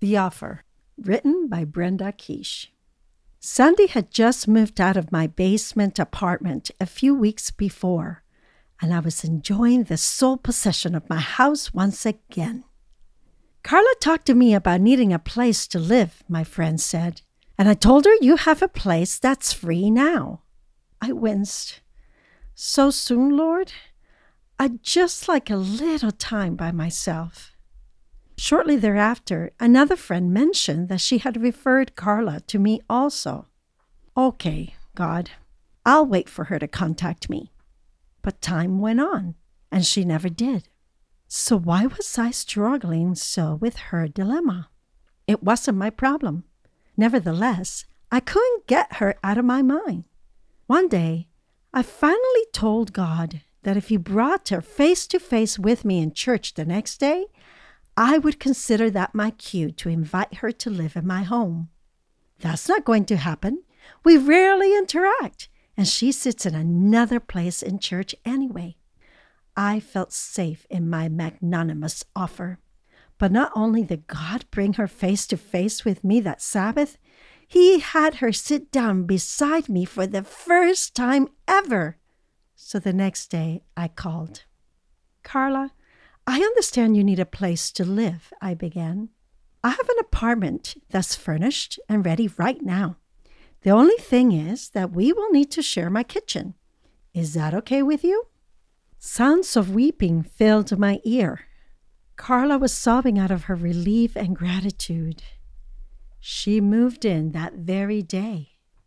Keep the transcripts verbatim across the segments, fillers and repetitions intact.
The Offer, written by Brenda Keish. Sandy had just moved out of my basement apartment a few weeks before, and I was enjoying the sole possession of my house once again. Carla talked to me about needing a place to live, my friend said, and I told her you have a place that's free now. I winced. So soon, Lord? I'd just like a little time by myself. Shortly thereafter, another friend mentioned that she had referred Carla to me also. Okay, God, I'll wait for her to contact me. But time went on, and she never did. So why was I struggling so with her dilemma? It wasn't my problem. Nevertheless, I couldn't get her out of my mind. One day, I finally told God that if He brought her face to face with me in church the next day, I would consider that my cue to invite her to live in my home. That's not going to happen. We rarely interact, and she sits in another place in church anyway. I felt safe in my magnanimous offer. But not only did God bring her face to face with me that Sabbath, He had her sit down beside me for the first time ever. So the next day I called. Carla, I understand you need a place to live, I began. I have an apartment that's furnished and ready right now. The only thing is that we will need to share my kitchen. Is that okay with you? Sounds of weeping filled my ear. Carla was sobbing out of her relief and gratitude. She moved in that very day.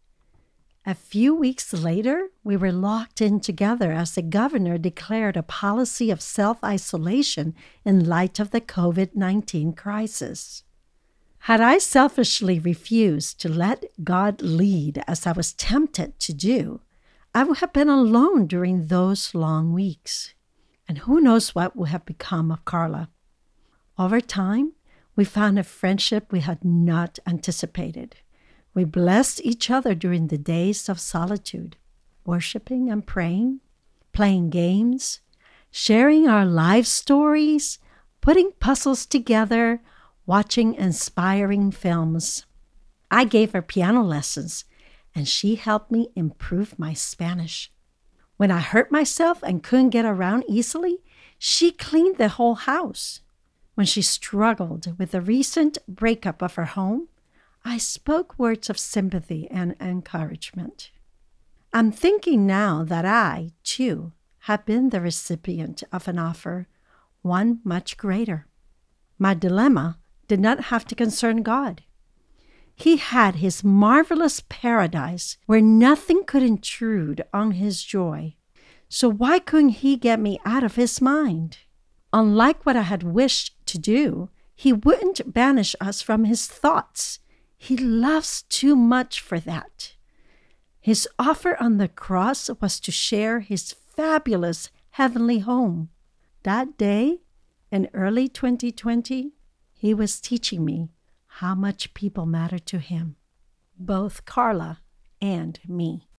A few weeks later, we were locked in together as the governor declared a policy of self-isolation in light of the covid nineteen crisis. Had I selfishly refused to let God lead as I was tempted to do, I would have been alone during those long weeks. And who knows what would have become of Carla. Over time, we found a friendship we had not anticipated. We blessed each other during the days of solitude, worshiping and praying, playing games, sharing our life stories, putting puzzles together, watching inspiring films. I gave her piano lessons, and she helped me improve my Spanish. When I hurt myself and couldn't get around easily, she cleaned the whole house. When she struggled with the recent breakup of her home, I spoke words of sympathy and encouragement. I'm thinking now that I, too, have been the recipient of an offer, one much greater. My dilemma did not have to concern God. He had His marvelous paradise where nothing could intrude on His joy. So why couldn't He get me out of His mind? Unlike what I had wished to do, He wouldn't banish us from His thoughts. He loves too much for that. His offer on the cross was to share His fabulous heavenly home. That day, in early twenty twenty, He was teaching me how much people matter to Him, both Carla and me.